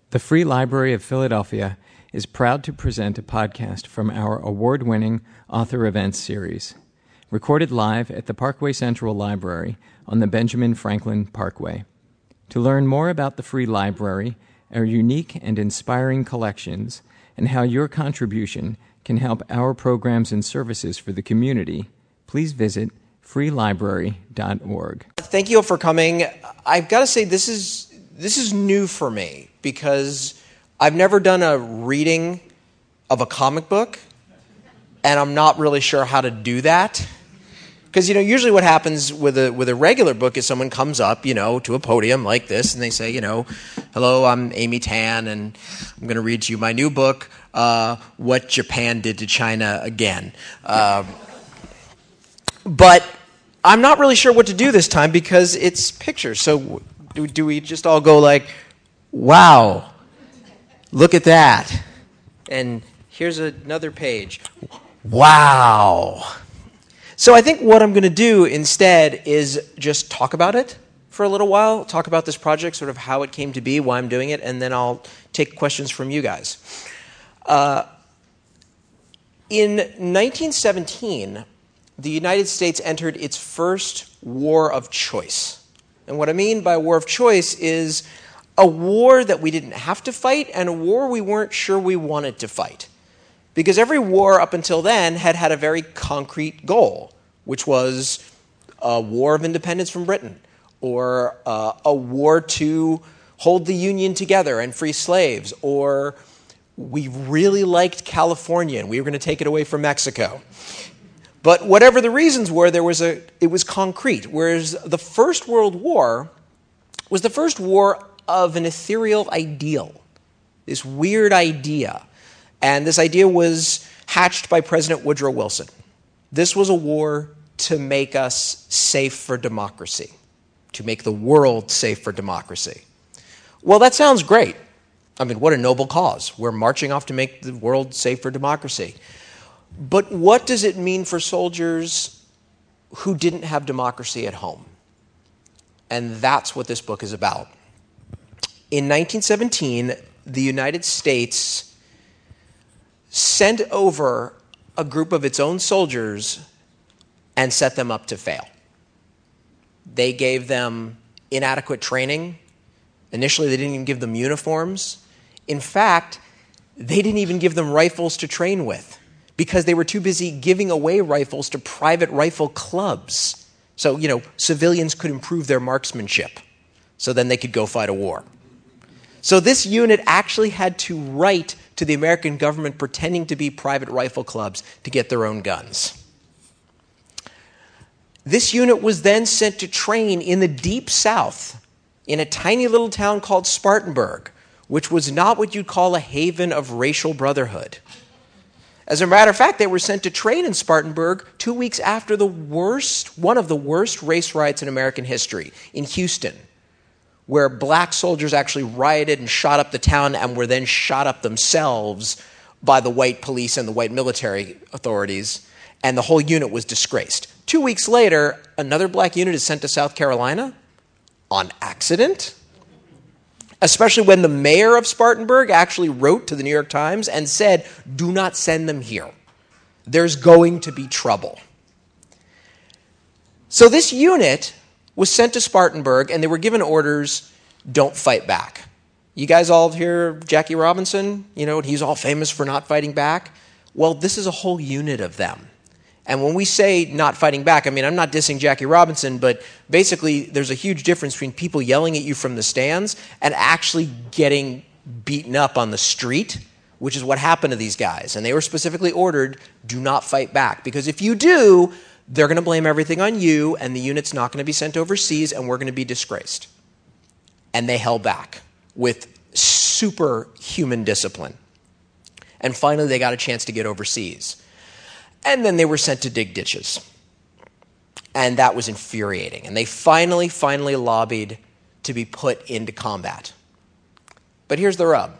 The Free Library of Philadelphia is proud to present a podcast from our award-winning Author Events series, recorded live at the Parkway Central Library on the Benjamin Franklin Parkway. To learn more about the Free Library, our unique and inspiring collections, and how your contribution can help our programs and services for the community, please visit freelibrary.org. Thank you all for coming. I've got to say this is new for me because I've never done a reading of a comic book, and I'm not really sure how to do that. Because, usually what happens with a regular book is someone comes up, to a podium like this, and they say, hello, I'm Amy Tan, and I'm going to read to you my new book, What Japan Did to China Again. But I'm not really sure what to do this time because it's pictures. So do we just all go like, wow, look at that. And here's another page. Wow. So I think what I'm going to do instead is just talk about it for a little while, talk about this project, sort of how it came to be, why I'm doing it, and then I'll take questions from you guys. In 1917, the United States entered its first war of choice. And what I mean by war of choice is a war that we didn't have to fight and a war we weren't sure we wanted to fight. Because every war up until then had a very concrete goal, which was a war of independence from Britain or a war to hold the Union together and free slaves, or we really liked California and we were going to take it away from Mexico. But whatever the reasons were, it was concrete. Whereas the First World War was the first war of an ethereal ideal, this weird idea. And this idea was hatched by President Woodrow Wilson. This was a war to make us safe for democracy, to make the world safe for democracy. Well, that sounds great. I mean, what a noble cause. We're marching off to make the world safe for democracy. But what does it mean for soldiers who didn't have democracy at home? And that's what this book is about. In 1917, the United States sent over a group of its own soldiers and set them up to fail. They gave them inadequate training. Initially, they didn't even give them uniforms. In fact, they didn't even give them rifles to train with, because they were too busy giving away rifles to private rifle clubs. So, civilians could improve their marksmanship, so then they could go fight a war. So this unit actually had to write to the American government pretending to be private rifle clubs to get their own guns. This unit was then sent to train in the Deep South in a tiny little town called Spartanburg, which was not what you'd call a haven of racial brotherhood. As a matter of fact, they were sent to train in Spartanburg 2 weeks after one of the worst race riots in American history, in Houston, where black soldiers actually rioted and shot up the town and were then shot up themselves by the white police and the white military authorities, and the whole unit was disgraced. 2 weeks later, another black unit is sent to South Carolina on accident, especially when the mayor of Spartanburg actually wrote to the New York Times and said, do not send them here. There's going to be trouble. So this unit was sent to Spartanburg, and they were given orders, don't fight back. You guys all hear Jackie Robinson? He's all famous for not fighting back. Well, this is a whole unit of them. And when we say not fighting back, I'm not dissing Jackie Robinson, but basically there's a huge difference between people yelling at you from the stands and actually getting beaten up on the street, which is what happened to these guys. And they were specifically ordered, do not fight back. Because if you do, they're going to blame everything on you, and the unit's not going to be sent overseas, and we're going to be disgraced. And they held back with superhuman discipline. And finally, they got a chance to get overseas. And then they were sent to dig ditches. And that was infuriating. And they finally lobbied to be put into combat. But here's the rub.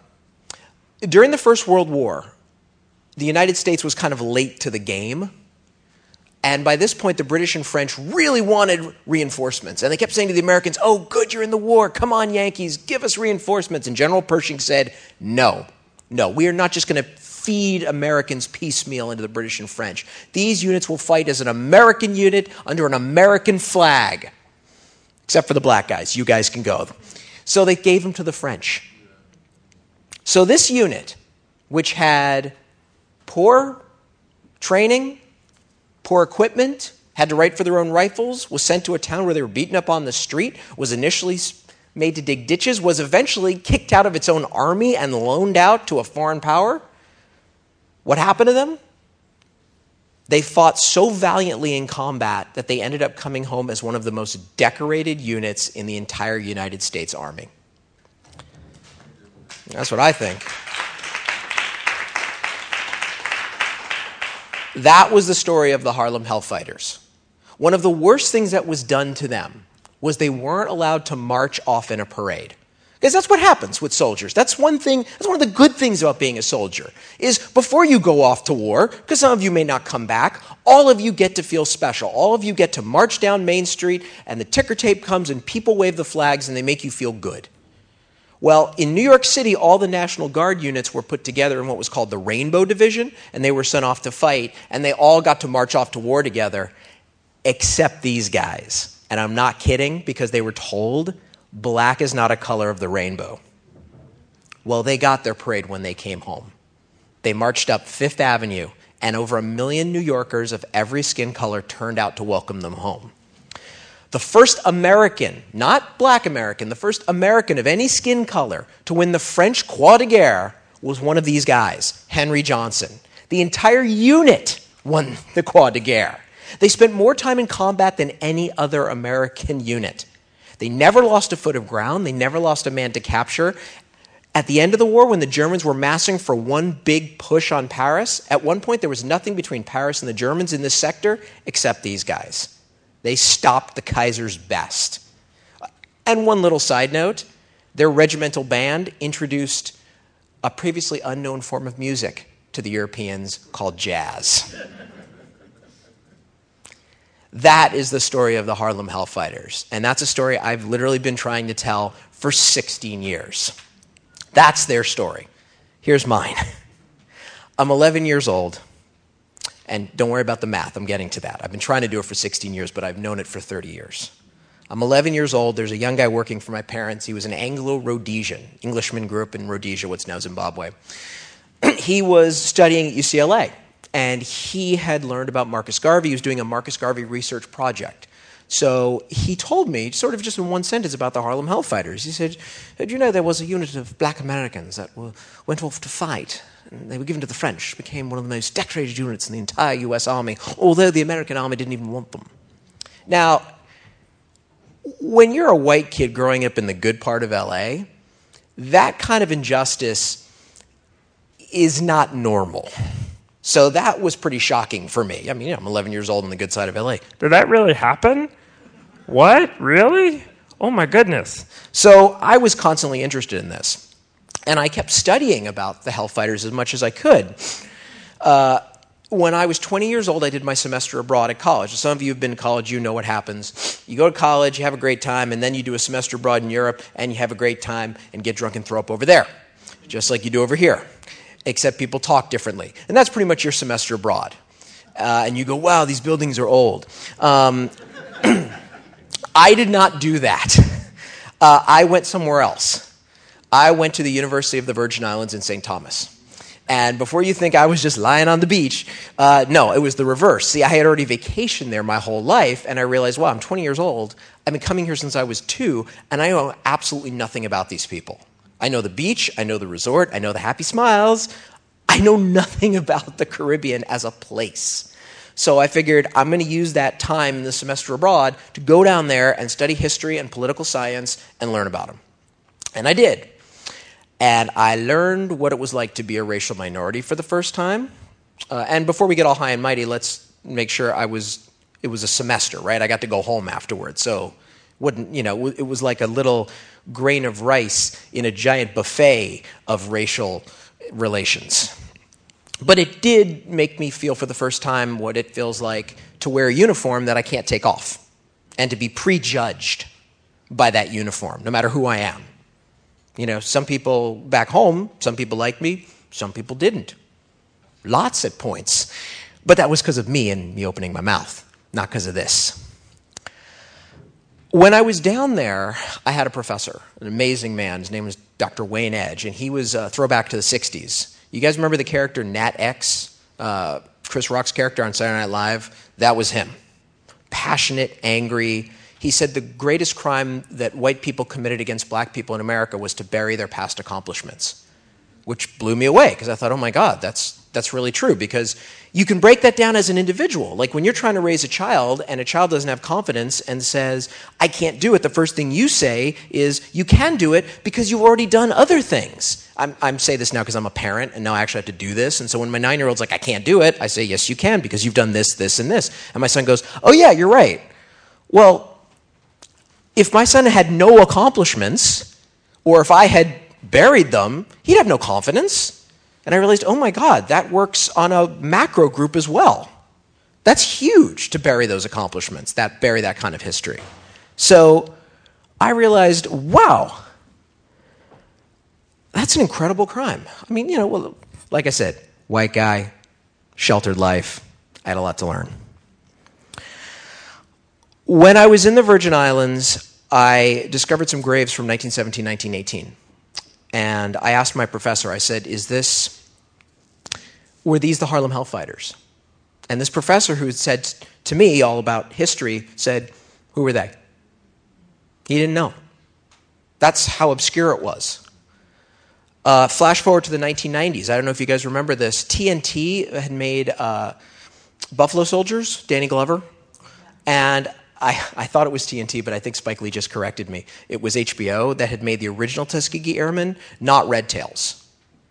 During the First World War, the United States was kind of late to the game. And by this point, the British and French really wanted reinforcements. And they kept saying to the Americans, oh, good, you're in the war. Come on, Yankees, give us reinforcements. And General Pershing said, no, we are not just going to feed Americans piecemeal into the British and French. These units will fight as an American unit under an American flag. Except for the black guys. You guys can go. So they gave them to the French. So this unit, which had poor training, poor equipment, had to write for their own rifles, was sent to a town where they were beaten up on the street, was initially made to dig ditches, was eventually kicked out of its own army and loaned out to a foreign power. What happened to them? They fought so valiantly in combat that they ended up coming home as one of the most decorated units in the entire United States Army. That's what I think. That was the story of the Harlem Hellfighters. One of the worst things that was done to them was they weren't allowed to march off in a parade. Because that's what happens with soldiers. That's one of the good things about being a soldier, is before you go off to war, because some of you may not come back, all of you get to feel special. All of you get to march down Main Street, and the ticker tape comes, and people wave the flags, and they make you feel good. Well, in New York City, all the National Guard units were put together in what was called the Rainbow Division, and they were sent off to fight, and they all got to march off to war together, except these guys. And I'm not kidding, because they were told black is not a color of the rainbow. Well, they got their parade when they came home. They marched up Fifth Avenue, and over 1 million New Yorkers of every skin color turned out to welcome them home. The first American, not black American, the first American of any skin color to win the French Croix de Guerre was one of these guys, Henry Johnson. The entire unit won the Croix de Guerre. They spent more time in combat than any other American unit. They never lost a foot of ground. They never lost a man to capture. At the end of the war, when the Germans were massing for one big push on Paris, at one point there was nothing between Paris and the Germans in this sector except these guys. They stopped the Kaiser's best. And one little side note, their regimental band introduced a previously unknown form of music to the Europeans called jazz. That is the story of the Harlem Hellfighters. And that's a story I've literally been trying to tell for 16 years. That's their story. Here's mine. I'm 11 years old. And don't worry about the math. I'm getting to that. I've been trying to do it for 16 years, but I've known it for 30 years. I'm 11 years old. There's a young guy working for my parents. He was an Anglo-Rhodesian. Englishman, grew up in Rhodesia, what's now Zimbabwe. He was studying at UCLA. And he had learned about Marcus Garvey. He was doing a Marcus Garvey research project. So he told me, sort of just in one sentence, about the Harlem Hellfighters. He said, did you know there was a unit of black Americans that went off to fight? And they were given to the French, became one of the most decorated units in the entire U.S. Army, although the American Army didn't even want them. Now, when you're a white kid growing up in the good part of L.A., that kind of injustice is not normal. So that was pretty shocking for me. I mean, I'm 11 years old on the good side of L.A. Did that really happen? What? Really? Oh, my goodness. So I was constantly interested in this. And I kept studying about the Hellfighters as much as I could. When I was 20 years old, I did my semester abroad at college. Some of you have been to college, you know what happens. You go to college, you have a great time, and then you do a semester abroad in Europe, and you have a great time and get drunk and throw up over there, just like you do over here, except people talk differently. And that's pretty much your semester abroad. And you go, wow, these buildings are old. I did not do that. I went somewhere else. I went to the University of the Virgin Islands in St. Thomas. And before you think I was just lying on the beach, no, it was the reverse. See, I had already vacationed there my whole life, and I realized, wow, I'm 20 years old. I've been coming here since I was 2, and I know absolutely nothing about these people. I know the beach, I know the resort, I know the happy smiles. I know nothing about the Caribbean as a place. So I figured I'm going to use that time in the semester abroad to go down there and study history and political science and learn about them. And I did. And I learned what it was like to be a racial minority for the first time. And before we get all high and mighty, let's make sure it was a semester, right? I got to go home afterwards. So it was like a little grain of rice in a giant buffet of racial relations. But it did make me feel for the first time what it feels like to wear a uniform that I can't take off and to be prejudged by that uniform, no matter who I am. You know, some people back home, some people liked me, some people didn't. Lots at points. But that was because of me and me opening my mouth, not because of this. When I was down there, I had a professor, an amazing man. His name was Dr. Wayne Edge, and he was a throwback to the 60s. You guys remember the character Nat X, Chris Rock's character on Saturday Night Live? That was him. Passionate, angry. He said the greatest crime that white people committed against black people in America was to bury their past accomplishments, which blew me away because I thought, oh my God, that's really true, because you can break that down as an individual. Like when you're trying to raise a child and a child doesn't have confidence and says, I can't do it, the first thing you say is, you can do it because you've already done other things. I'm saying this now because I'm a parent and now I actually have to do this. And so when my 9-year-old's like, I can't do it, I say, yes, you can, because you've done this, this, and this. And my son goes, oh yeah, you're right. Well, if my son had no accomplishments, or if I had buried them, he'd have no confidence. And I realized, oh my God, that works on a macro group as well. That's huge to bury those accomplishments, bury that kind of history. So I realized, wow, that's an incredible crime. I mean, well, like I said, white guy, sheltered life, I had a lot to learn. When I was in the Virgin Islands, I discovered some graves from 1917, 1918. And I asked my professor, I said, were these the Harlem Hellfighters? And this professor, who had said to me all about history, said, who were they? He didn't know. That's how obscure it was. Flash forward to the 1990s. I don't know if you guys remember this. TNT had made Buffalo Soldiers, Danny Glover. And I thought it was TNT, but I think Spike Lee just corrected me. It was HBO that had made the original Tuskegee Airmen, not Red Tails.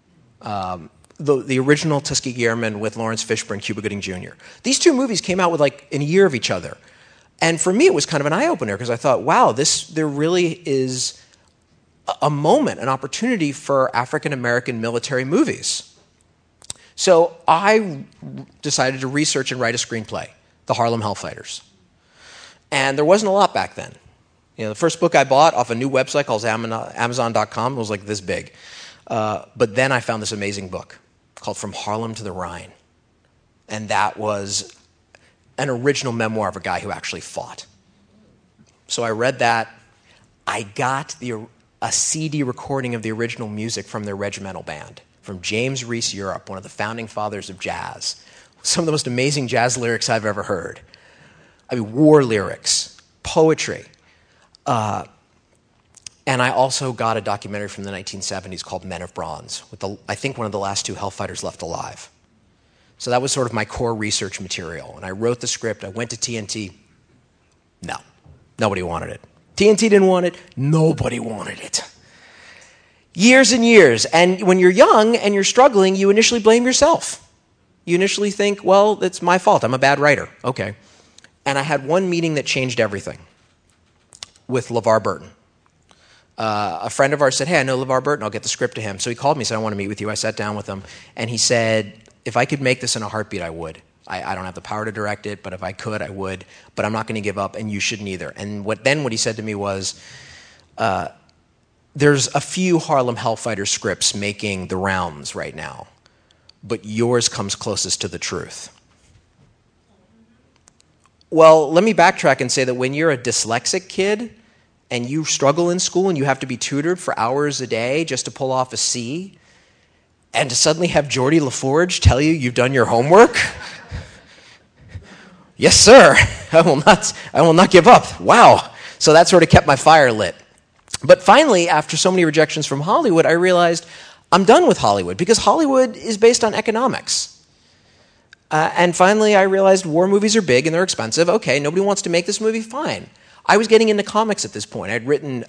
The original Tuskegee Airmen with Lawrence Fishburne, Cuba Gooding Jr. These two movies came out in a year of each other. And for me, it was kind of an eye-opener, because I thought, wow, there really is a moment, an opportunity for African-American military movies. So I decided to research and write a screenplay, The Harlem Hellfighters. And there wasn't a lot back then. The first book I bought off a new website called Amazon.com was like this big. But then I found this amazing book called From Harlem to the Rhine. And that was an original memoir of a guy who actually fought. So I read that. I got a CD recording of the original music from their regimental band, from James Reese Europe, one of the founding fathers of jazz. Some of the most amazing jazz lyrics I've ever heard. I mean, war lyrics, poetry. And I also got a documentary from the 1970s called Men of Bronze, with I think one of the last two Hellfighters left alive. So that was sort of my core research material. And I wrote the script. I went to TNT. No, nobody wanted it. TNT didn't want it. Nobody wanted it. Years and years. And when you're young and you're struggling, you initially blame yourself. You initially think, well, it's my fault. I'm a bad writer. Okay. And I had one meeting that changed everything with LeVar Burton. A friend of ours said, hey, I know LeVar Burton. I'll get the script to him. So he called me and said, I want to meet with you. I sat down with him. And he said, if I could make this in a heartbeat, I would. I don't have the power to direct it, but if I could, I would. But I'm not going to give up, and you shouldn't either. And what he said to me was, there's a few Harlem Hellfighter scripts making the rounds right now, but yours comes closest to the truth. Well, let me backtrack and say that when you're a dyslexic kid and you struggle in school and you have to be tutored for hours a day just to pull off a C, and to suddenly have Geordie LaForge tell you you've done your homework, yes, sir, I will not give up. Wow. So that sort of kept my fire lit. But finally, after so many rejections from Hollywood, I realized I'm done with Hollywood, because Hollywood is based on economics. And finally, I realized war movies are big and they're expensive. Okay, nobody wants to make this movie, fine. I was getting into comics at this point. I'd written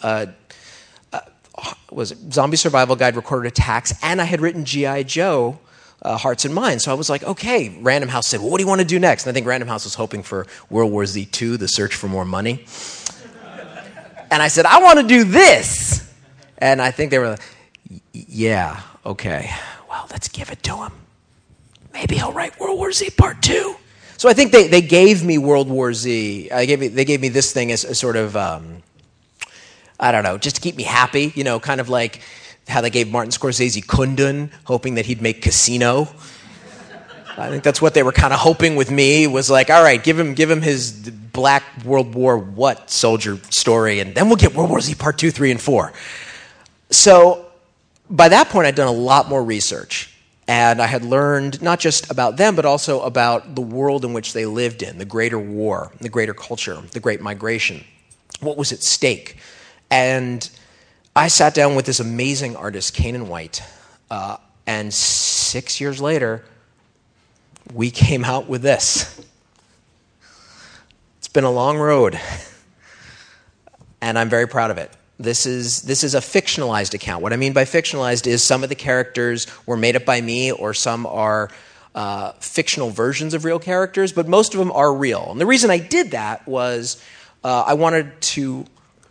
Zombie Survival Guide, Recorded Attacks, and I had written G.I. Joe, Hearts and Minds. So I was like, okay, Random House said, well, what do you want to do next? And I think Random House was hoping for World War Z 2, The Search for More Money. And I said, I want to do this. And I think they were like, yeah, okay, well, let's give it to him. Maybe he'll write World War Z Part 2. So I think they gave me World War Z. They gave me this thing as a sort of, I don't know, just to keep me happy, kind of like how they gave Martin Scorsese Kundun, hoping that he'd make Casino. I think that's what they were kind of hoping with me, was like, all right, give him his Black World War what soldier story, and then we'll get World War Z Part 2, 3, and 4. So by that point, I'd done a lot more research. And I had learned not just about them, but also about the world in which they lived in, the greater war, the greater culture, the Great Migration. What was at stake? And I sat down with this amazing artist, Canaan White, and 6 years later, we came out with this. It's been a long road, and I'm very proud of it. This is a fictionalized account. What I mean by fictionalized is some of the characters were made up by me, or some are fictional versions of real characters, but most of them are real. And the reason I did that was I wanted to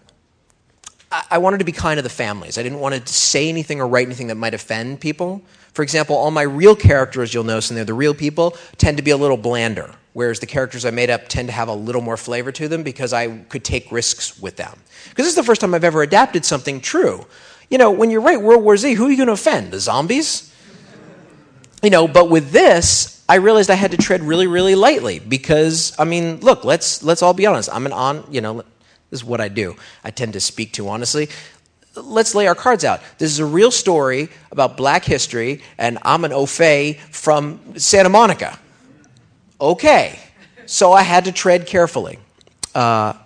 be kind to the families. I didn't want to say anything or write anything that might offend people. For example, all my real characters, you'll notice, and they're the real people, tend to be a little blander, whereas the characters I made up tend to have a little more flavor to them because I could take risks with them. Because this is the first time I've ever adapted something true. When you write World War Z, who are you going to offend? The zombies? But with this, I realized I had to tread really, really lightly because, look, let's all be honest. This is what I do. I tend to speak too honestly. Let's lay our cards out. This is a real story about black history, and I'm an au fait from Santa Monica. Okay. So I had to tread carefully. But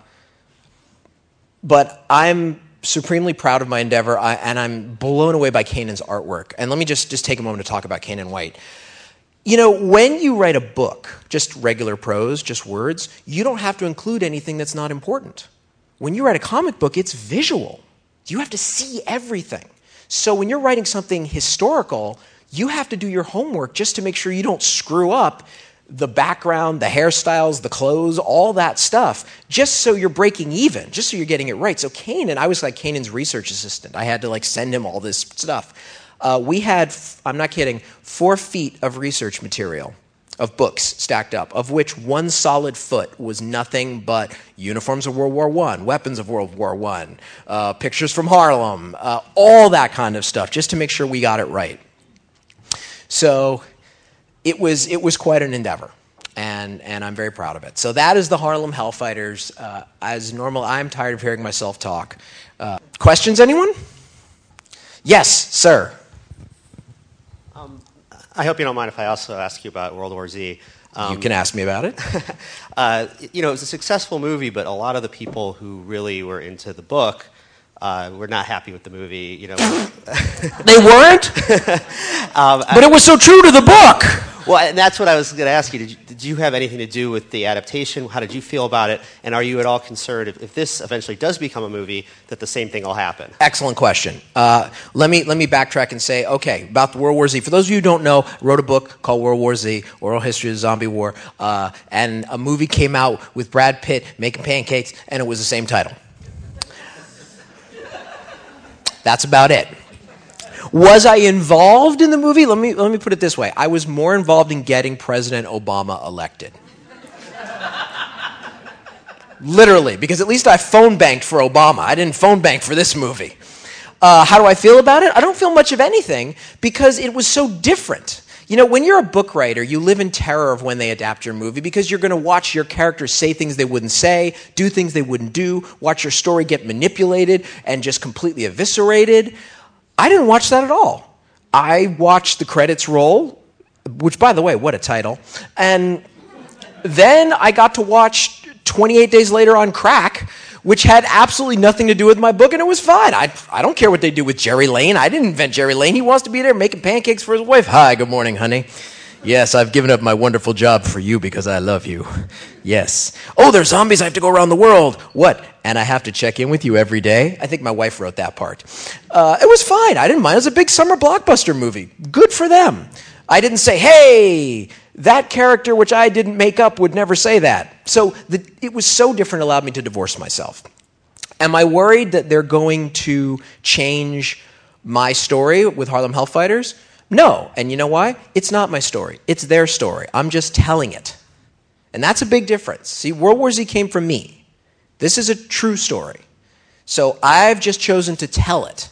I'm supremely proud of my endeavor, and I'm blown away by Canaan's artwork. And let me just take a moment to talk about Canaan White. When you write a book, just regular prose, just words, you don't have to include anything that's not important. When you write a comic book, it's visual. You have to see everything. So when you're writing something historical, you have to do your homework just to make sure you don't screw up the background, the hairstyles, the clothes, all that stuff, just so you're breaking even, just so you're getting it right. So Canaan, I was like Canaan's research assistant. I had to send him all this stuff. We had, I'm not kidding, 4 feet of research material, of books stacked up, of which 1 solid foot was nothing but uniforms of World War I, weapons of World War I, pictures from Harlem, all that kind of stuff, just to make sure we got it right. So it was quite an endeavor, and I'm very proud of it. So that is the Harlem Hellfighters. As normal, I'm tired of hearing myself talk. Questions, anyone? Yes, sir. I hope you don't mind if I also ask you about World War Z. You can ask me about it. It was a successful movie, but a lot of the people who really were into the book were not happy with the movie. They weren't? But it was so true to the book. Well, and that's what I was going to ask you. Did you have anything to do with the adaptation? How did you feel about it? And are you at all concerned if this eventually does become a movie that the same thing will happen? Excellent question. Let me backtrack and say, okay, about the World War Z. For those of you who don't know, I wrote a book called World War Z, Oral History of the Zombie War, and a movie came out with Brad Pitt making pancakes, and it was the same title. That's about it. Was I involved in the movie? Let me put it this way. I was more involved in getting President Obama elected. Literally, because at least I phone banked for Obama. I didn't phone bank for this movie. How do I feel about it? I don't feel much of anything because it was so different. When you're a book writer, you live in terror of when they adapt your movie because you're going to watch your characters say things they wouldn't say, do things they wouldn't do, watch your story get manipulated and just completely eviscerated. I didn't watch that at all. I watched the credits roll, which, by the way, what a title. And then I got to watch 28 Days Later on Crack, which had absolutely nothing to do with my book, and it was fine. I don't care what they do with Jerry Lane. I didn't invent Jerry Lane. He wants to be there making pancakes for his wife. Hi, good morning, honey. Yes, I've given up my wonderful job for you because I love you. Yes. Oh, there's zombies. I have to go around the world. What? And I have to check in with you every day? I think my wife wrote that part. It was fine. I didn't mind. It was a big summer blockbuster movie. Good for them. I didn't say, hey, that character which I didn't make up would never say that. So it was so different, it allowed me to divorce myself. Am I worried that they're going to change my story with Harlem Hellfighters? No. And you know why? It's not my story. It's their story. I'm just telling it. And that's a big difference. See, World War Z came from me. This is a true story. So I've just chosen to tell it.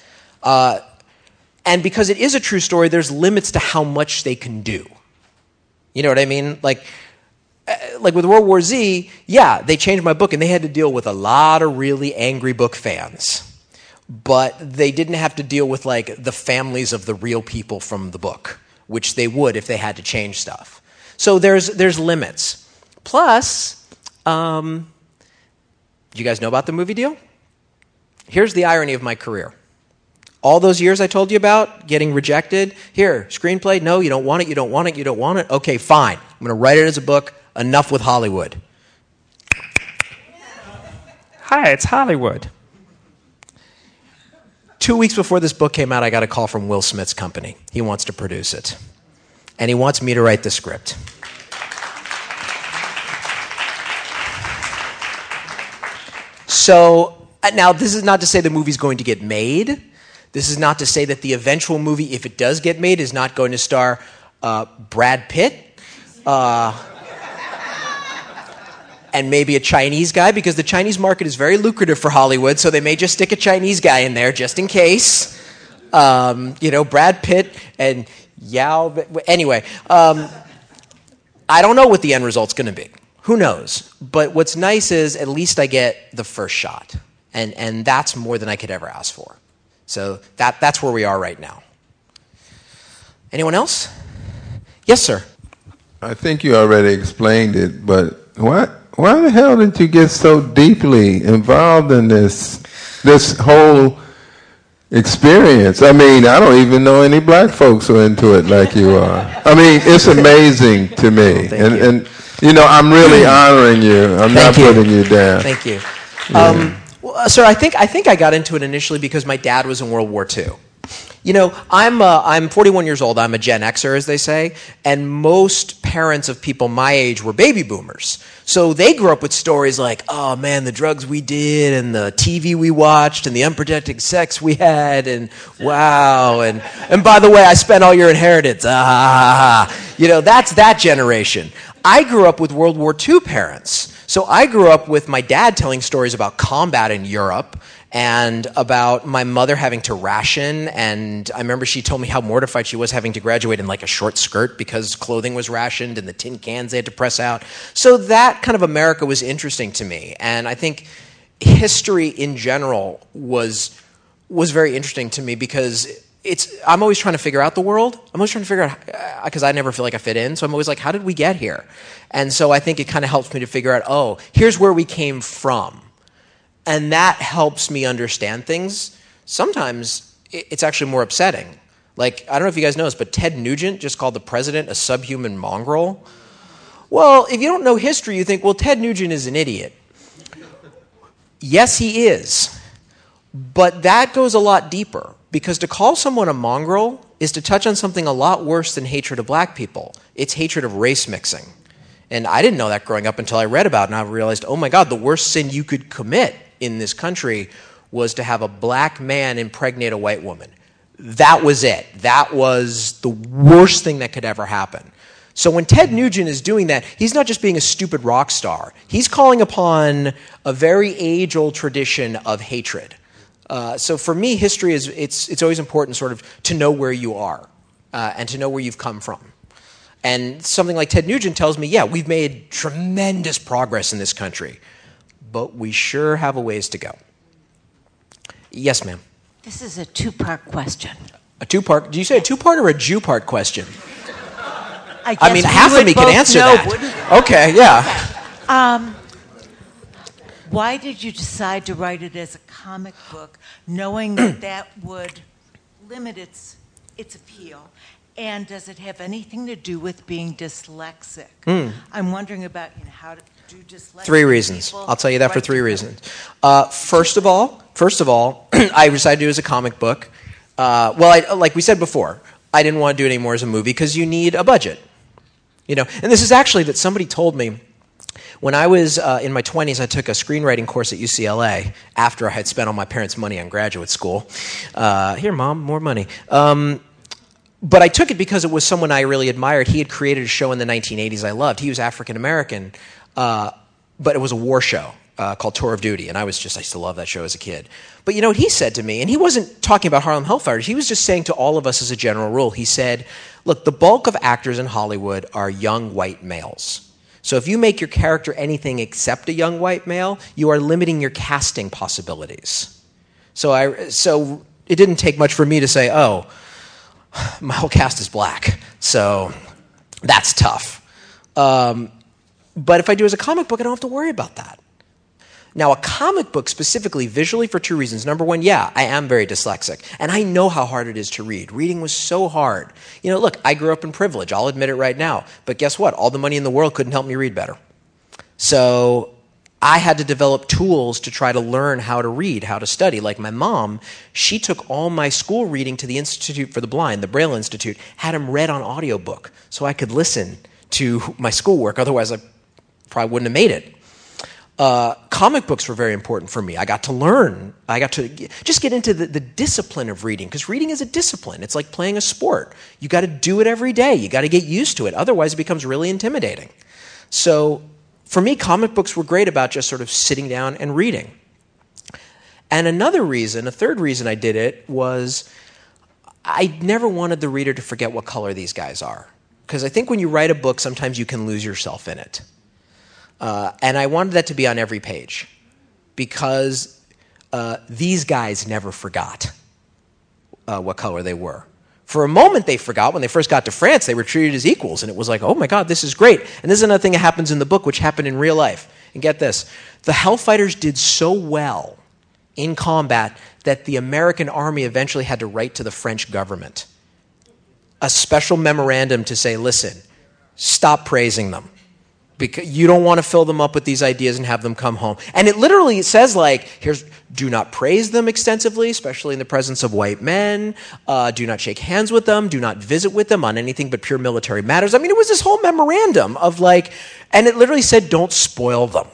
And because it is a true story, there's limits to how much they can do. You know what I mean? Like with World War Z, yeah, they changed my book and they had to deal with a lot of really angry book fans. But they didn't have to deal with like the families of the real people from the book, which they would if they had to change stuff. So there's limits. Plus, do you guys know about the movie deal? Here's the irony of my career. All those years I told you about, getting rejected. Here, screenplay, no, you don't want it, you don't want it, you don't want it. Okay, fine. I'm going to write it as a book. Enough with Hollywood. Hi, it's Hollywood. 2 weeks before this book came out, I got a call from Will Smith's company. He wants to produce it. And he wants me to write the script. So, now this is not to say the movie's going to get made. This is not to say that the eventual movie, if it does get made, is not going to star Brad Pitt and maybe a Chinese guy, because the Chinese market is very lucrative for Hollywood, so they may just stick a Chinese guy in there just in case. Brad Pitt and Yao. Anyway, I don't know what the end result's going to be. Who knows? But what's nice is at least I get the first shot, and that's more than I could ever ask for. So that's where we are right now. Anyone else? Yes, sir. I think you already explained it, but why the hell did you get so deeply involved in this whole experience? I mean, I don't even know any black folks who are into it like you are. I mean, it's amazing to me. And I'm really honoring you. I'm not putting you down. Thank you. Yeah. Sir, I think I got into it initially because my dad was in World War II. I'm 41 years old. I'm a Gen Xer, as they say, and most parents of people my age were baby boomers. So they grew up with stories like, oh man, the drugs we did, and the TV we watched, and the unprotected sex we had, and wow, and by the way, I spent all your inheritance. That's that generation. I grew up with World War II parents. So I grew up with my dad telling stories about combat in Europe and about my mother having to ration. And I remember she told me how mortified she was having to graduate in like a short skirt because clothing was rationed and the tin cans they had to press out. So that kind of America was interesting to me. And I think history in general was very interesting to me because I'm always trying to figure out the world. I'm always trying to figure out, because I never feel like I fit in. So I'm always like, how did we get here? And so I think it kind of helps me to figure out, here's where we came from. And that helps me understand things. Sometimes it's actually more upsetting. Like, I don't know if you guys know this, but Ted Nugent just called the president a subhuman mongrel. Well, if you don't know history, you think, well, Ted Nugent is an idiot. Yes, he is. But that goes a lot deeper. Because to call someone a mongrel is to touch on something a lot worse than hatred of black people. It's hatred of race mixing. And I didn't know that growing up until I read about it, and I realized, oh my God, the worst sin you could commit in this country was to have a black man impregnate a white woman. That was it. That was the worst thing that could ever happen. So when Ted Nugent is doing that, he's not just being a stupid rock star. He's calling upon a very age-old tradition of hatred. So for me, history it's always important sort of to know where you are and to know where you've come from. And something like Ted Nugent tells me, yeah, we've made tremendous progress in this country, but we sure have a ways to go. Yes, ma'am. This is a two-part question. A two-part? Do you say a two-part or a Jew-part question? I mean, half of me can answer that. Okay, yeah. Okay. Why did you decide to write it as a comic book, knowing that would limit its appeal? And does it have anything to do with being dyslexic? I'm wondering about how to do dyslexic. 3 reasons. I'll tell you that for 3 reasons. First of all, I decided to do it as a comic book. Like we said before, I didn't want to do it anymore as a movie because you need a budget. And this is actually that somebody told me. When I was in my 20s, I took a screenwriting course at UCLA after I had spent all my parents' money on graduate school. Here, Mom, more money. But I took it because it was someone I really admired. He had created a show in the 1980s I loved. He was African American, but it was a war show called Tour of Duty, and I used to love that show as a kid. But you know what he said to me, and he wasn't talking about Harlem Hellfighters, he was just saying to all of us as a general rule, he said, look, the bulk of actors in Hollywood are young white males. So if you make your character anything except a young white male, you are limiting your casting possibilities. So it didn't take much for me to say, oh, my whole cast is black, so that's tough. But if I do as a comic book, I don't have to worry about that. Now, a comic book specifically, visually, for two reasons. Number one, yeah, I am very dyslexic, and I know how hard it is to read. Reading was so hard. You know, look, I grew up in privilege. I'll admit it right now. But guess what? All the money in the world couldn't help me read better. So I had to develop tools to try to learn how to read, how to study. Like my mom, she took all my school reading to the Institute for the Blind, the Braille Institute, had them read on audiobook so I could listen to my schoolwork. Otherwise, I probably wouldn't have made it. Comic books were very important for me. I got to learn. I got to just get into the discipline of reading, because reading is a discipline. It's like playing a sport. You got to do it every day. You got to get used to it. Otherwise, it becomes really intimidating. So for me, comic books were great about just sort of sitting down and reading. And a third reason I did it was I never wanted the reader to forget what color these guys are. Because I think when you write a book, sometimes you can lose yourself in it. And I wanted that to be on every page, because these guys never forgot what color they were. For a moment, they forgot. When they first got to France, they were treated as equals, and it was like, oh my God, this is great. And this is another thing that happens in the book, which happened in real life. And get this, the Hellfighters did so well in combat that the American army eventually had to write to the French government a special memorandum to say, listen, stop praising them. Because you don't want to fill them up with these ideas and have them come home. And it says do not praise them extensively, especially in the presence of white men. Do not shake hands with them. Do not visit with them on anything but pure military matters. I mean, it was this whole memorandum of and it literally said, don't spoil them.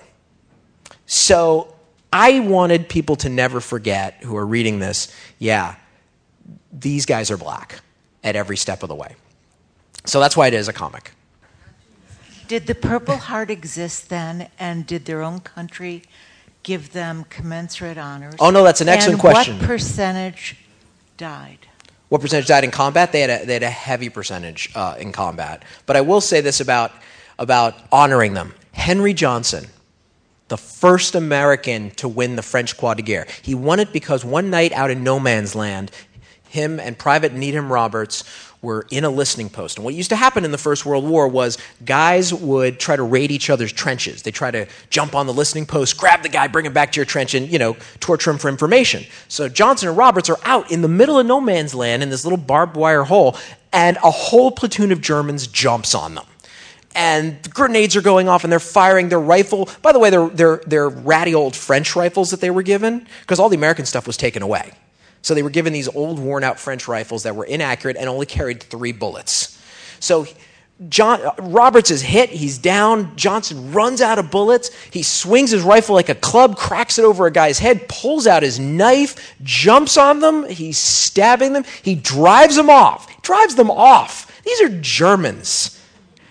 So I wanted people to never forget, who are reading this, yeah, these guys are black at every step of the way. So that's why it is a comic. Did the Purple Heart exist then, and did their own country give them commensurate honors? Oh, no, that's an excellent question. And what percentage died? What percentage died in combat? They had a heavy percentage in combat. But I will say this about honoring them. Henry Johnson, the first American to win the French Croix de Guerre. He won it because one night out in no man's land, him and Private Needham Roberts were in a listening post. And what used to happen in the First World War was guys would try to raid each other's trenches. They try to jump on the listening post, grab the guy, bring him back to your trench, and, torture him for information. So Johnson and Roberts are out in the middle of no man's land in this little barbed wire hole, and a whole platoon of Germans jumps on them. And the grenades are going off, and they're firing their rifle. By the way, they're ratty old French rifles that they were given, because all the American stuff was taken away. So they were given these old, worn-out French rifles that were inaccurate and only carried 3 bullets. So Roberts is hit. He's down. Johnson runs out of bullets. He swings his rifle like a club, cracks it over a guy's head, pulls out his knife, jumps on them. He's stabbing them. He drives them off. These are Germans.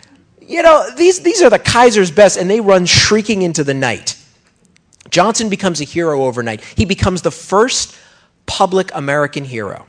These are the Kaiser's best, and they run shrieking into the night. Johnson becomes a hero overnight. He becomes the first public American hero.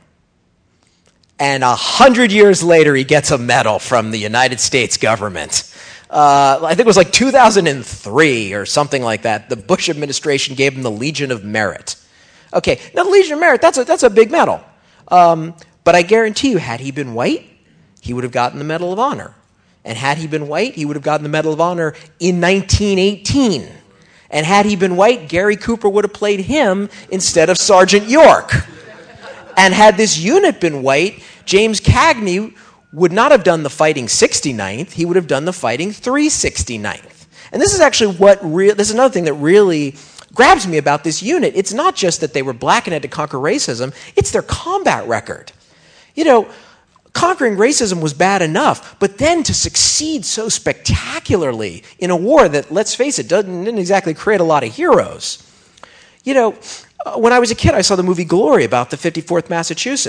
And 100 years later, he gets a medal from the United States government. I think it was 2003 or something like that. The Bush administration gave him the Legion of Merit. Okay, now the Legion of Merit, that's a big medal. But I guarantee you, had he been white, he would have gotten the Medal of Honor. And had he been white, he would have gotten the Medal of Honor in 1918. And had he been white, Gary Cooper would have played him instead of Sergeant York. And had this unit been white, James Cagney would not have done the fighting 69th, he would have done the fighting 369th. And this is actually this is another thing that really grabs me about this unit. It's not just that they were black and had to conquer racism, it's their combat record. Conquering racism was bad enough, but then to succeed so spectacularly in a war that, let's face it, didn't exactly create a lot of heroes. When I was a kid, I saw the movie Glory about the 54th Massachusetts.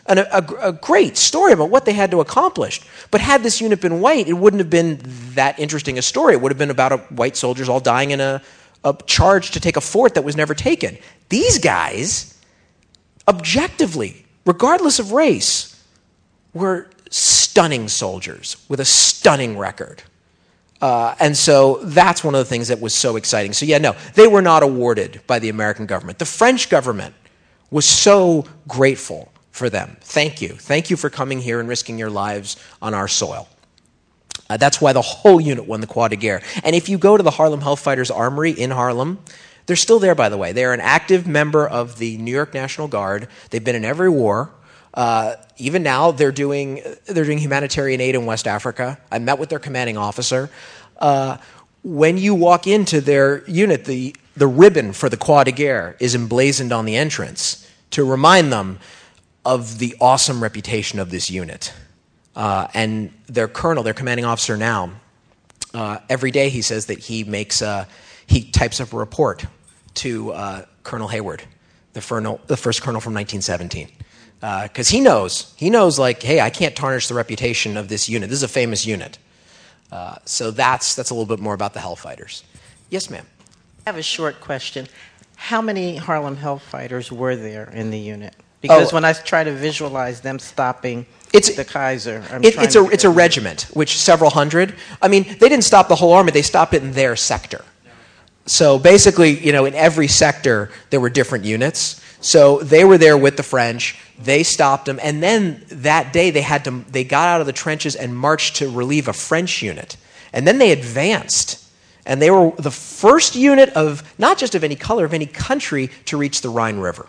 a great story about what they had to accomplish. But had this unit been white, it wouldn't have been that interesting a story. It would have been about white soldiers all dying in a charge to take a fort that was never taken. These guys, objectively, regardless of race, were stunning soldiers with a stunning record. And so that's one of the things that was so exciting. So yeah, no, they were not awarded by the American government. The French government was so grateful for them. Thank you. Thank you for coming here and risking your lives on our soil. That's why the whole unit won the Croix de Guerre. And if you go to the Harlem Hellfighters Armory in Harlem, they're still there, by the way. They're an active member of the New York National Guard. They've been in every war. Even now, they're doing humanitarian aid in West Africa. I met with their commanding officer. When you walk into their unit, the ribbon for the Croix de Guerre is emblazoned on the entrance to remind them of the awesome reputation of this unit. And their colonel, their commanding officer now, every day he says that he types up a report to Colonel Hayward, the first colonel from 1917. Because he knows, like, hey, I can't tarnish the reputation of this unit. This is a famous unit. So that's a little bit more about the Hellfighters. Yes, ma'am. I have a short question. How many Harlem Hellfighters were there in the unit? Because when I try to visualize them stopping the Kaiser, it's a regiment, which several hundred. I mean, they didn't stop the whole army; they stopped it in their sector. So basically, in every sector there were different units. So they were there with the French. They stopped them, and then that day they got out of the trenches and marched to relieve a French unit, and then they advanced. And they were the first unit of, not just of any color, of any country, to reach the Rhine River.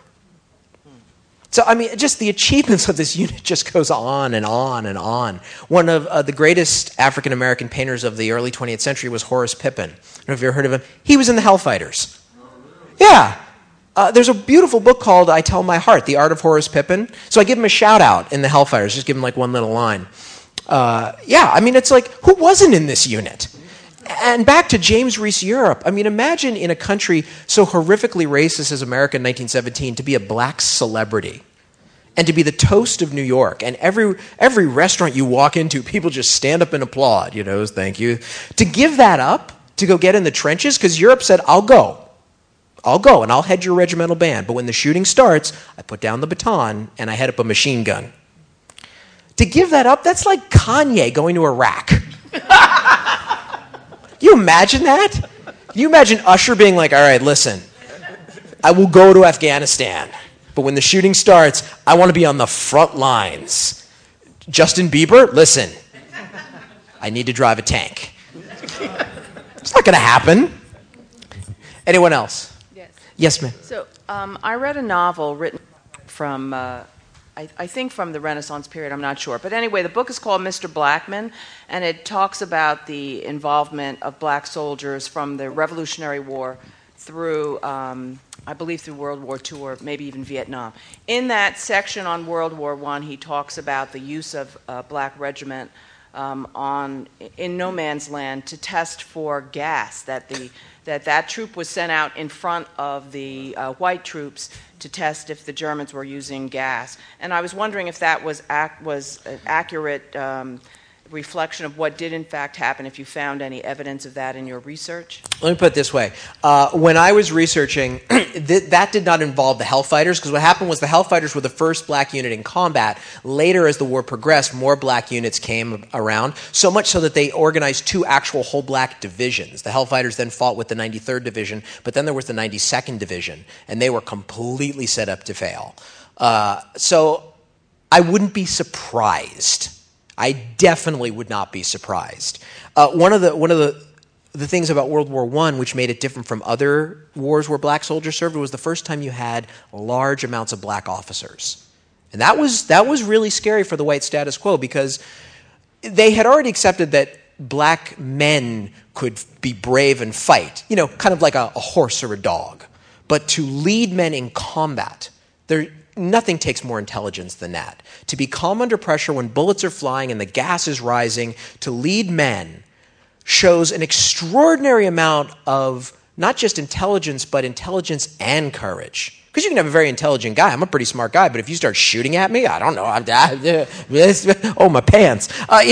So, I mean, just the achievements of this unit just goes on and on and on. One of the greatest African-American painters of the early 20th century was Horace Pippin. I don't know if you've ever heard of him. He was in the Hellfighters. Yeah. There's a beautiful book called I Tell My Heart, The Art of Horace Pippin. So I give him a shout-out in the Hellfighters, just give him like one little line. Yeah, I mean, it's like, who wasn't in this unit? And back to James Reese Europe. I mean, imagine in a country so horrifically racist as America in 1917 to be a black celebrity and to be the toast of New York. And every restaurant you walk into, people just stand up and applaud, thank you. To give that up, to go get in the trenches, because Europe said, I'll go, and I'll head your regimental band. But when the shooting starts, I put down the baton and I head up a machine gun. To give that up, that's like Kanye going to Iraq. You imagine that? You imagine Usher being like, all right, listen, I will go to Afghanistan, but when the shooting starts, I want to be on the front lines. Justin Bieber, listen, I need to drive a tank. It's not going to happen. Anyone else? Yes. Yes, ma'am. So I read a novel written from... I think from the Renaissance period, I'm not sure. But anyway, the book is called Mr. Blackman, and it talks about the involvement of black soldiers from the Revolutionary War through, I believe, through World War II or maybe even Vietnam. In that section on World War I, he talks about the use of a black regiment in no man's land to test for gas, that troop was sent out in front of the white troops to test if the Germans were using gas. And I was wondering if that was an accurate reflection of what did in fact happen, if you found any evidence of that in your research. Let me put it this way. When I was researching, that did not involve the Hellfighters, because what happened was the Hellfighters were the first black unit in combat. Later, as the war progressed, more black units came around, so much so that they organized two actual whole black divisions. The Hellfighters then fought with the 93rd Division, but then there was the 92nd Division, and they were completely set up to fail. So I wouldn't be surprised. I definitely would not be surprised. One of the things about World War I, which made it different from other wars where black soldiers served, was the first time you had large amounts of black officers. And that was really scary for the white status quo, because they had already accepted that black men could be brave and fight, kind of like a horse or a dog. But to lead men in combat, nothing takes more intelligence than that. To be calm under pressure when bullets are flying and the gas is rising, to lead men, shows an extraordinary amount of not just intelligence, but intelligence and courage. Because you can have a very intelligent guy. I'm a pretty smart guy, but if you start shooting at me, I don't know. Oh, my pants.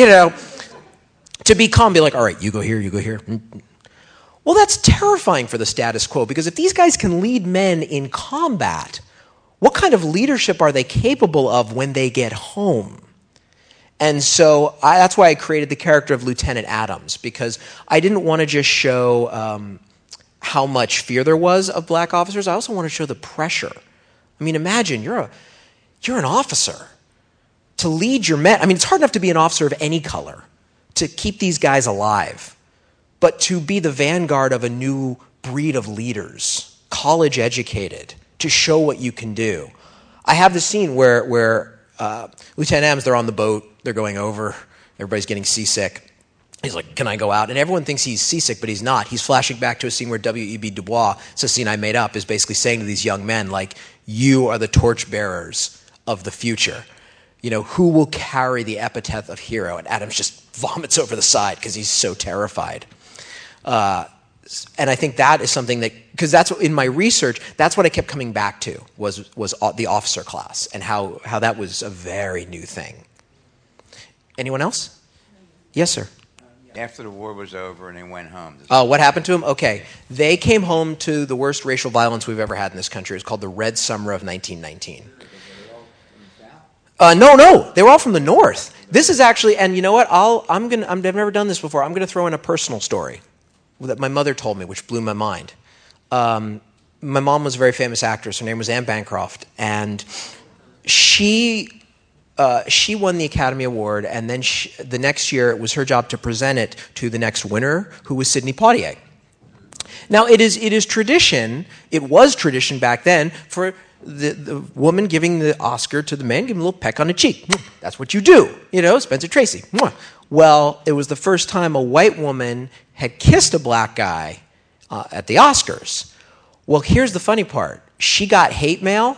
To be calm, be like, all right, you go here, you go here. Well, that's terrifying for the status quo, because if these guys can lead men in combat, what kind of leadership are they capable of when they get home? And so that's why I created the character of Lieutenant Adams, because I didn't want to just show how much fear there was of black officers. I also want to show the pressure. I mean, imagine you're an officer. To lead your men, I mean, it's hard enough to be an officer of any color, to keep these guys alive. But to be the vanguard of a new breed of leaders, college educated, to show what you can do. I have the scene where Lieutenant Adams, they're on the boat, they're going over, everybody's getting seasick. He's like, can I go out? And everyone thinks he's seasick, but he's not. He's flashing back to a scene where W.E.B. Du Bois, it's a scene I made up, is basically saying to these young men, like, you are the torchbearers of the future. Who will carry the epithet of hero? And Adams just vomits over the side because he's so terrified. And I think that is something that, because that's in my research, that's what I kept coming back to was the officer class and how that was a very new thing. Anyone else? Yes, sir. After the war was over and they went home. Oh, what happened to them? Okay. They came home to the worst racial violence we've ever had in this country. It's called the Red Summer of 1919. No. They were all from the North. This is actually, and you know what? I've never done this before. I'm going to throw in a personal story that my mother told me, which blew my mind. My mom was a very famous actress. Her name was Anne Bancroft, and she won the Academy Award, and then the next year it was her job to present it to the next winner, who was Sidney Poitier. Now, it is tradition, it was tradition back then, for the woman giving the Oscar to the man, giving a little peck on the cheek. That's what you do, Spencer Tracy. Well, it was the first time a white woman had kissed a black guy at the Oscars. Well, here's the funny part. She got hate mail,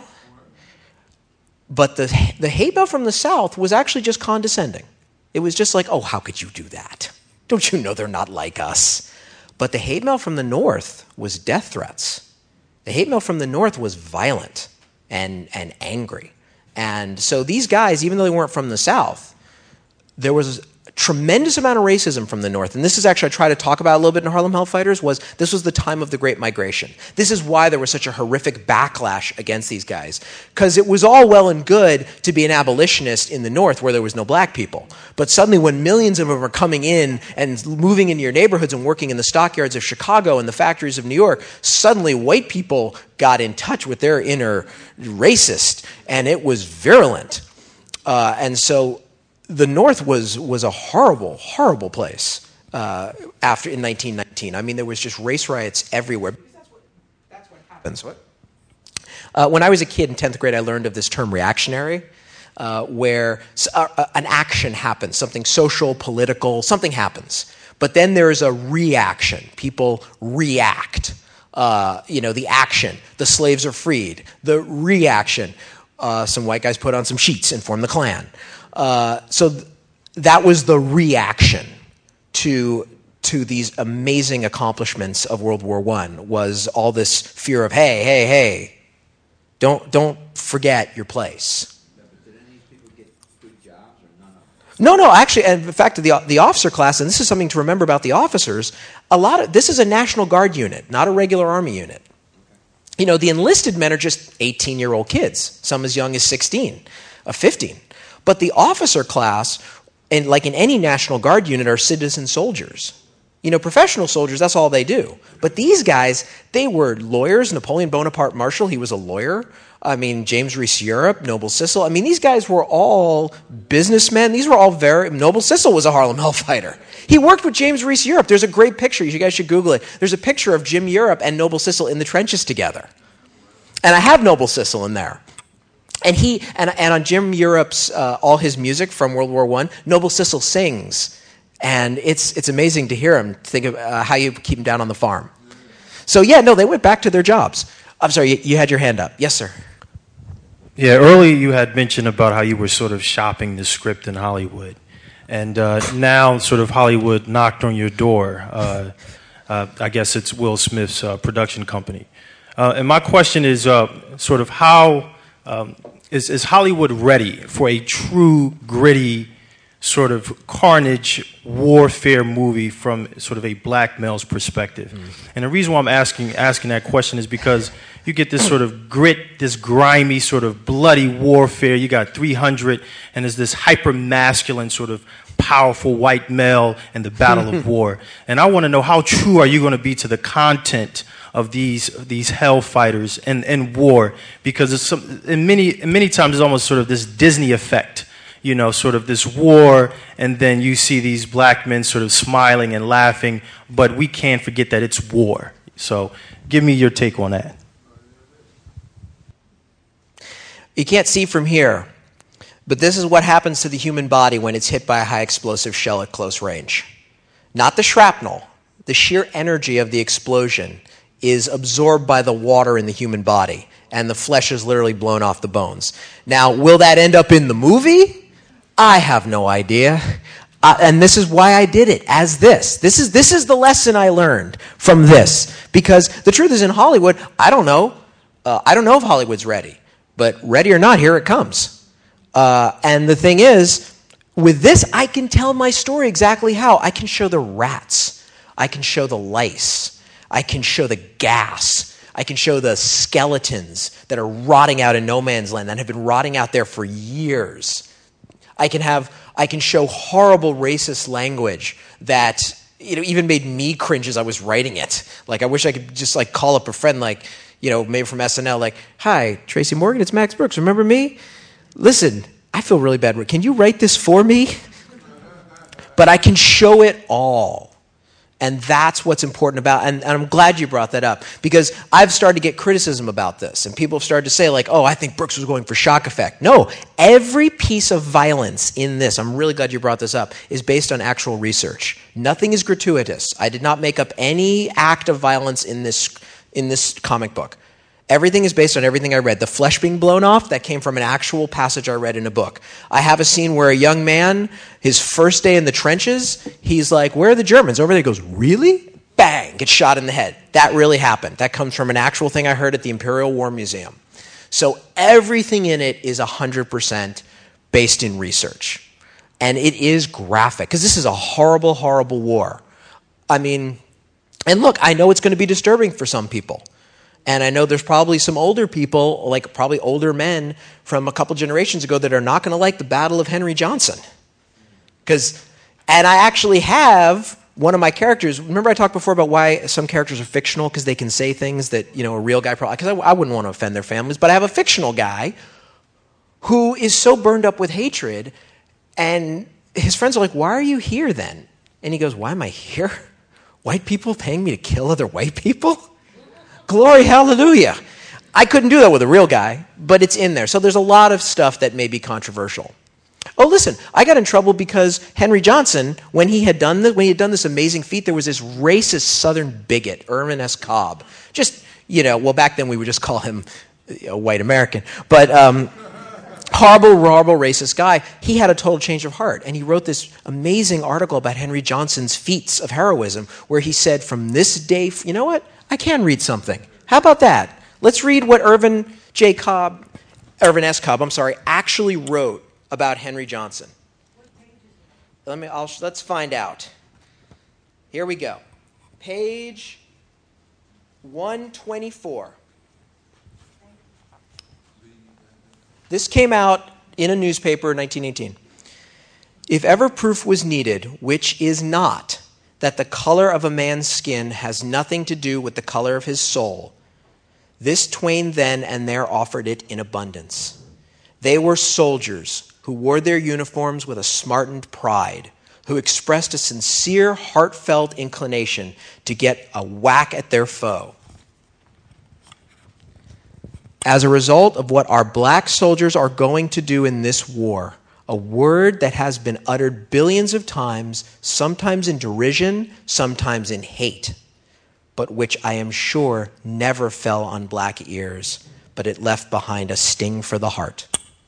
but the hate mail from the South was actually just condescending. It was just like, oh, how could you do that? Don't you know they're not like us? But the hate mail from the North was death threats. The hate mail from the North was violent and angry. And so these guys, even though they weren't from the South, there was a tremendous amount of racism from the North. And this is actually, I try to talk about a little bit in Harlem Hellfighters, this was the time of the Great Migration. This is why there was such a horrific backlash against these guys. Because it was all well and good to be an abolitionist in the North where there was no black people. But suddenly when millions of them are coming in and moving into your neighborhoods and working in the stockyards of Chicago and the factories of New York, suddenly white people got in touch with their inner racist, and it was virulent. And so the North was a horrible, horrible place in 1919. I mean, there was just race riots everywhere. That's what happens. When I was a kid in 10th grade, I learned of this term reactionary, where an action happens, something social, political, something happens. But then there's a reaction. People react. The action. The slaves are freed. The reaction. Some white guys put on some sheets and form the Klan. So that was the reaction to these amazing accomplishments of World War I, was all this fear of, hey, don't forget your place. But did any of these people get good jobs or none of them? No, actually, and in fact, the officer class, and this is something to remember about the officers, this is a National Guard unit, not a regular Army unit. The enlisted men are just 18-year-old kids, some as young as 16, 15. But the officer class, and like in any National Guard unit, are citizen soldiers. Professional soldiers, that's all they do. But these guys, they were lawyers. Napoleon Bonaparte Marshall, he was a lawyer. James Reese Europe, Noble Sissel. These guys were all businessmen. These were all Noble Sissel was a Harlem Hellfighter. He worked with James Reese Europe. There's a great picture. You guys should Google it. There's a picture of Jim Europe and Noble Sissel in the trenches together. And I have Noble Sissel in there. And and on Jim Europe's all his music from World War I, Noble Sissel sings, and it's amazing to hear him. Think of how you keep him down on the farm. So they went back to their jobs. I'm sorry, you had your hand up. Yes, sir. Yeah, earlier you had mentioned about how you were sort of shopping the script in Hollywood, and now sort of Hollywood knocked on your door. I guess it's Will Smith's production company. And my question is sort of how is Hollywood ready for a true gritty sort of carnage warfare movie from sort of a black male's perspective? And the reason why I'm asking that question is because you get this sort of grit, this grimy sort of bloody warfare. You got 300, and there's this hyper-masculine sort of powerful white male in the battle of war. And I want to know, how true are you going to be to the content of these hell fighters and war? Because it's many times it's almost sort of this Disney effect. You know, sort of this war, and then you see these black men sort of smiling and laughing, but we can't forget that it's war. So give me your take on that. You can't see from here, but this is what happens to the human body when it's hit by a high explosive shell at close range. Not the shrapnel. The sheer energy of the explosion is absorbed by the water in the human body, and the flesh is literally blown off the bones. Now, will that end up in the movie? I have no idea. And this is why I did it as this. This is the lesson I learned from this. Because the truth is, in Hollywood, I don't know. I don't know if Hollywood's ready. But ready or not, here it comes. And the thing is, with this, I can tell my story exactly how. I can show the rats. I can show the lice. I can show the gas. I can show the skeletons that are rotting out in no man's land, that have been rotting out there for years. I can show horrible racist language that even made me cringe as I was writing it. Like, I wish I could just call up a friend maybe from SNL, like, "Hi, Tracy Morgan, it's Max Brooks. Remember me? Listen, I feel really bad. Can you write this for me?" But I can show it all. And that's what's important about, and I'm glad you brought that up, because I've started to get criticism about this, and people have started to say, "Oh, I think Brooks was going for shock effect." No, every piece of violence in this, I'm really glad you brought this up, is based on actual research. Nothing is gratuitous. I did not make up any act of violence in this comic book. Everything is based on everything I read. The flesh being blown off, that came from an actual passage I read in a book. I have a scene where a young man, his first day in the trenches, he's like, "Where are the Germans?" Over there, he goes, "Really?" Bang, gets shot in the head. That really happened. That comes from an actual thing I heard at the Imperial War Museum. So everything in it is 100% based in research. And it is graphic, because this is a horrible, horrible war. I mean, and look, I know it's going to be disturbing for some people. And I know there's probably some older people, like probably older men from a couple generations ago, that are not going to like the Battle of Henry Johnson. And I actually have one of my characters. Remember I talked before about why some characters are fictional, because they can say things that, a real guy probably, because I wouldn't want to offend their families, but I have a fictional guy who is so burned up with hatred, and his friends are like, "Why are you here then?" And he goes, "Why am I here? White people paying me to kill other white people? Glory, hallelujah." I couldn't do that with a real guy, but it's in there. So there's a lot of stuff that may be controversial. Oh, listen, I got in trouble because Henry Johnson, when he had done this amazing feat, there was this racist Southern bigot, Irvin S. Cobb. Just, back then we would just call him a white American. But horrible racist guy. He had a total change of heart, and he wrote this amazing article about Henry Johnson's feats of heroism, where he said, from this day, you know what? I can read something. How about that? Let's read what Irvin S. Cobb, actually wrote about Henry Johnson. Let's find out. Here we go. Page 124. This came out in a newspaper in 1918. "If ever proof was needed, which is not, that the color of a man's skin has nothing to do with the color of his soul, this twain then and there offered it in abundance. They were soldiers who wore their uniforms with a smartened pride, who expressed a sincere, heartfelt inclination to get a whack at their foe. As a result of what our black soldiers are going to do in this war, a word that has been uttered billions of times, sometimes in derision, sometimes in hate, but which I am sure never fell on black ears, but it left behind a sting for the heart,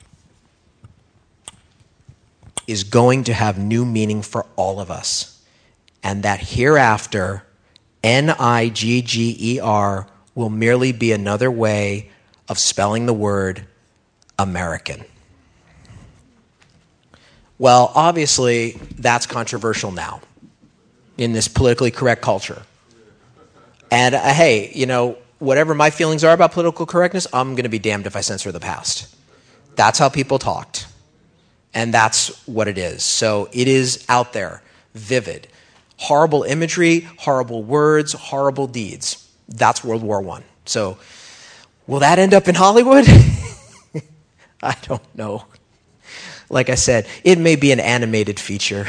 is going to have new meaning for all of us, and that hereafter Nigger will merely be another way of spelling the word American. Well, obviously, that's controversial now in this politically correct culture. And hey, whatever my feelings are about political correctness, I'm going to be damned if I censor the past. That's how people talked. And that's what it is. So it is out there, vivid. Horrible imagery, horrible words, horrible deeds. That's World War I. So will that end up in Hollywood? I don't know. Like I said, it may be an animated feature.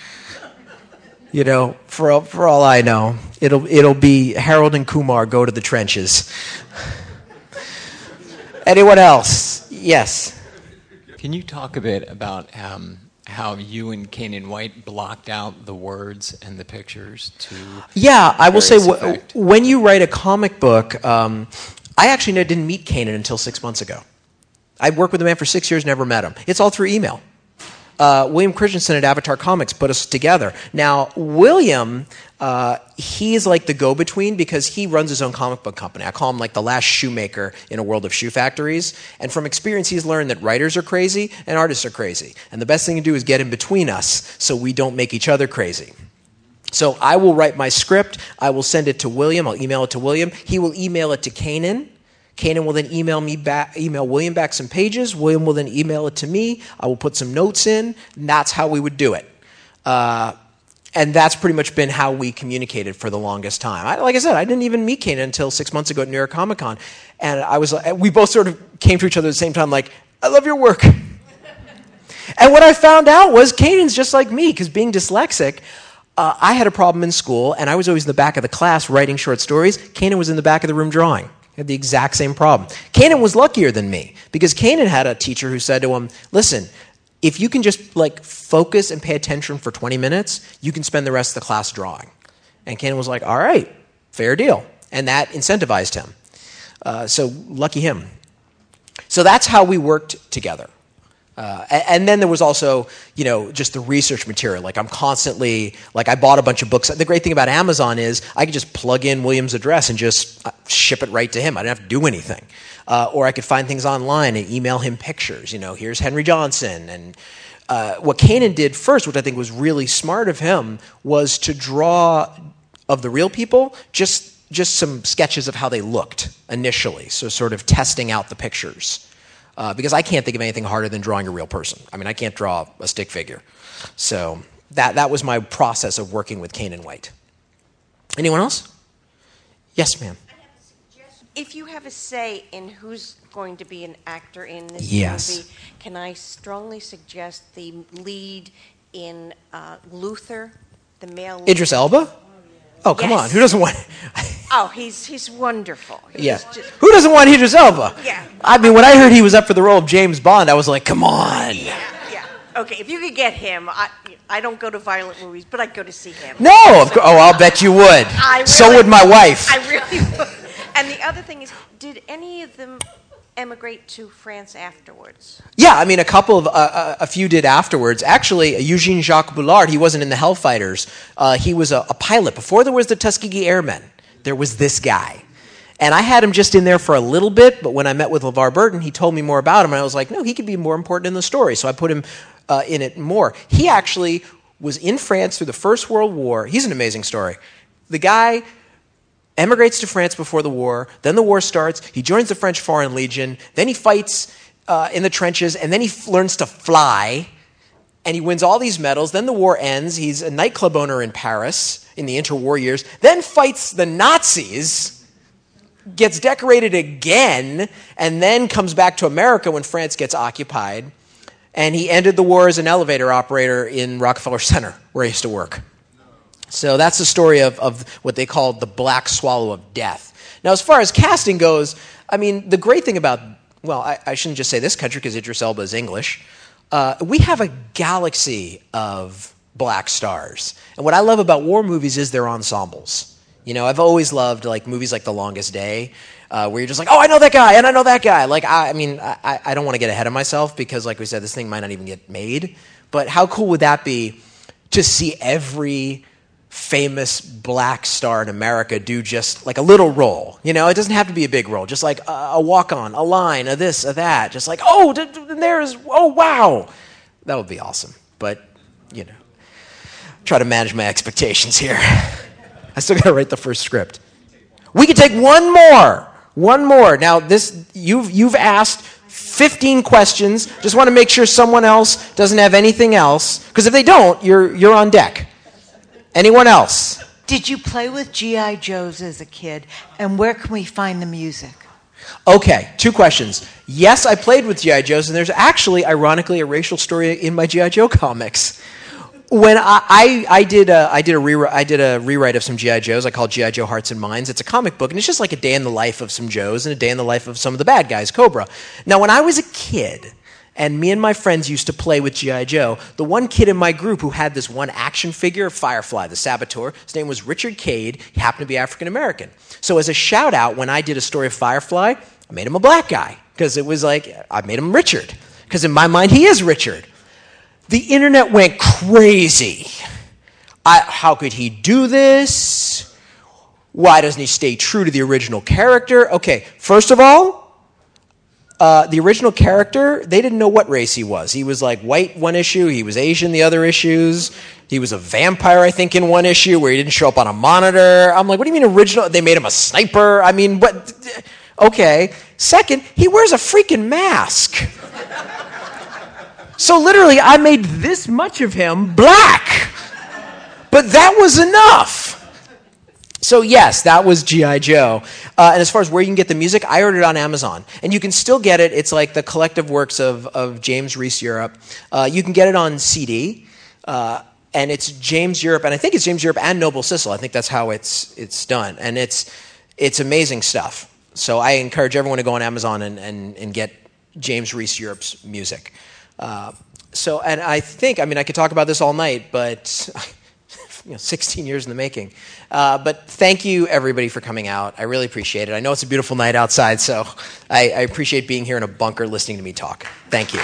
For all I know, it'll be Harold and Kumar go to the trenches. Anyone else? Yes. Can you talk a bit about how you and Canaan White blocked out the words and the pictures to? Yeah, I will say when you write a comic book, I actually didn't meet Canaan until 6 months ago. I worked with the man for 6 years, never met him. It's all through email. William Christensen at Avatar Comics put us together. Now, William, he is like the go-between because he runs his own comic book company. I call him like the last shoemaker in a world of shoe factories. And from experience, he's learned that writers are crazy and artists are crazy. And the best thing to do is get in between us so we don't make each other crazy. So I will write my script. I will send it to William. I'll email it to William. He will email it to Canaan. Canaan will then email William back some pages. William will then email it to me. I will put some notes in. And that's how we would do it. And that's pretty much been how we communicated for the longest time. Like I said, I didn't even meet Canaan until 6 months ago at New York Comic Con. And we both sort of came to each other at the same time like, I love your work. And what I found out was Canaan's just like me, because being dyslexic, I had a problem in school, and I was always in the back of the class writing short stories. Canaan was in the back of the room drawing. Had the exact same problem. Canaan was luckier than me because Canaan had a teacher who said to him, listen, if you can just focus and pay attention for 20 minutes, you can spend the rest of the class drawing. And Canaan was like, all right, fair deal. And that incentivized him. So lucky him. So that's how we worked together. And then there was also, just the research material. I'm constantly, I bought a bunch of books. The great thing about Amazon is I could just plug in William's address and just ship it right to him. I didn't have to do anything. Or I could find things online and email him pictures. Here's Henry Johnson. And what Canaan did first, which I think was really smart of him, was to draw of the real people just some sketches of how they looked initially. So sort of testing out the pictures. Because I can't think of anything harder than drawing a real person. I mean, I can't draw a stick figure. So that was my process of working with Canaan White. Anyone else? Yes, ma'am. I have a suggestion. If you have a say in who's going to be an actor in this movie, can I strongly suggest the lead in Luther, the male lead? Idris Elba? Oh, come on. Who doesn't want... Oh, he's wonderful. Who doesn't want Idris Elba? Yeah. I mean, when I heard he was up for the role of James Bond, I was like, come on. Yeah. Okay, if you could get him, I don't go to violent movies, but I'd go to see him. No, of course. Oh, I'll bet you would. So would my wife. I really would. And the other thing is, did any of them emigrate to France afterwards? Yeah, I mean, a few did afterwards. Actually, Eugene Jacques Boulard, he wasn't in the Hellfighters. He was a pilot. Before there was the Tuskegee Airmen, there was this guy. And I had him just in there for a little bit, but when I met with LeVar Burton, he told me more about him, and I was like, no, he could be more important in the story. So I put him in it more. He actually was in France through the First World War. He's an amazing story. The guy emigrates to France before the war, then the war starts, he joins the French Foreign Legion, then he fights in the trenches, and then he learns to fly, and he wins all these medals. Then the war ends. He's a nightclub owner in Paris in the interwar years, then fights the Nazis, gets decorated again, and then comes back to America when France gets occupied, and he ended the war as an elevator operator in Rockefeller Center, where he used to work. So that's the story of what they call the black swallow of death. Now, as far as casting goes, I mean, the great thing about, well, I shouldn't just say this country because Idris Elba is English. We have a galaxy of black stars. And what I love about war movies is their ensembles. I've always loved movies like The Longest Day, where you're just like, oh, I know that guy, and I know that guy. I don't want to get ahead of myself because, like we said, this thing might not even get made. But how cool would that be to see every famous black star in America do just like a little role. You know, it doesn't have to be a big role. Just like a walk-on, a line, a this, a that. Just like, oh, there's, oh, wow. That would be awesome. But, you know, try to manage my expectations here. I still got to write the first script. We can take one more. One more. Now, this you've asked 15 questions. Just want to make sure someone else doesn't have anything else. Because if they don't, you're on deck. Anyone else? Did you play with G.I. Joes as a kid? And where can we find the music? Okay, 2 questions. Yes, I played with G.I. Joes, and there's actually, ironically, a racial story in my G.I. Joe comics. When I did a rewrite of some G.I. Joes, I called G.I. Joe Hearts and Minds. It's a comic book, and it's just like a day in the life of some Joes and a day in the life of some of the bad guys, Cobra. Now, when I was a kid, and me and my friends used to play with G.I. Joe, the one kid in my group who had this one action figure of Firefly, the Saboteur, his name was Richard Cade. He happened to be African-American. So as a shout-out, when I did a story of Firefly, I made him a black guy, because it was like, I made him Richard, because in my mind, he is Richard. The internet went crazy. How could he do this? Why doesn't he stay true to the original character? Okay, first of all, the original character, they didn't know what race he was. He was like white one issue, he was Asian the other issues. He was a vampire, I think, in one issue where he didn't show up on a monitor. I'm like, what do you mean original? They made him a sniper? I mean, what? Okay. Second, he wears a freaking mask. So literally, I made this much of him black. But that was enough. So yes, that was G.I. Joe. And as far as where you can get the music, I ordered it on Amazon. And you can still get it. It's like the collective works of James Reese Europe. You can get it on CD. And it's James Europe, and I think it's James Europe and Noble Sissel. I think that's how it's done. And it's amazing stuff. So I encourage everyone to go on Amazon and get James Reese Europe's music. And I think, I mean, I could talk about this all night, but 16 years in the making. But thank you, everybody, for coming out. I really appreciate it. I know it's a beautiful night outside, so I appreciate being here in a bunker listening to me talk. Thank you.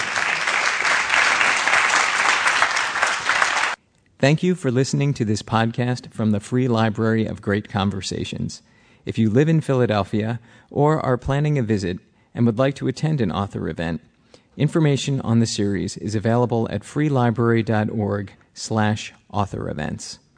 Thank you for listening to this podcast from the Free Library of Great Conversations. If you live in Philadelphia or are planning a visit and would like to attend an author event, information on the series is available at freelibrary.org/author events.